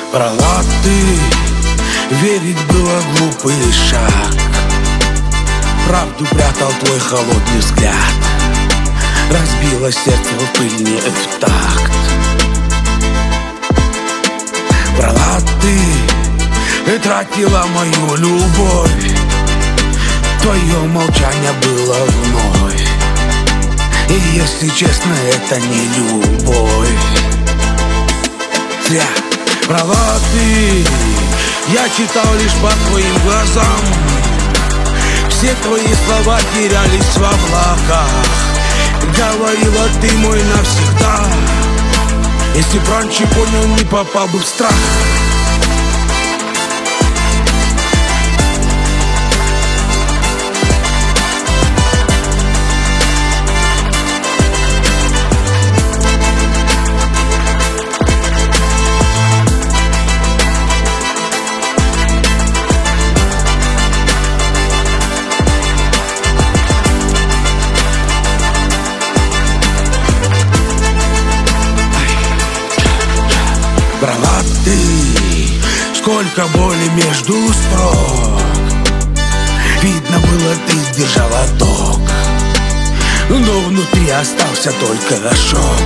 Врала ты, верить было глупый шаг. Правду прятал твой холодный взгляд. Разбило сердце в пыль не в такт. Врала ты и тратила мою любовь. Твое молчание было вновь. И если честно, это не любовь. Зря врала ты, я читал лишь по твоим глазам. Все твои слова терялись в облаках. Говорила ты мой навсегда. Если б раньше понял, не попал бы в страх. Врала ты, сколько боли между строк. Видно было, ты сдержала ток, но внутри остался только шок.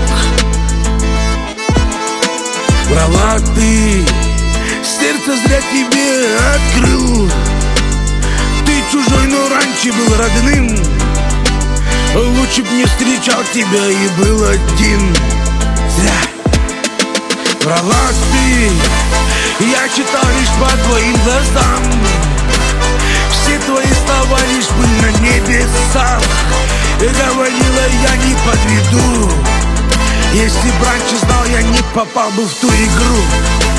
Врала ты, сердце зря тебе открыл. Ты чужой, но раньше был родным. Лучше б не встречал тебя и был один. Зря врала ты, я читал лишь по твоим глазам. Все твои слова лишь были на небесах. И говорила, я не подведу. Если б раньше знал, я не попал бы в ту игру.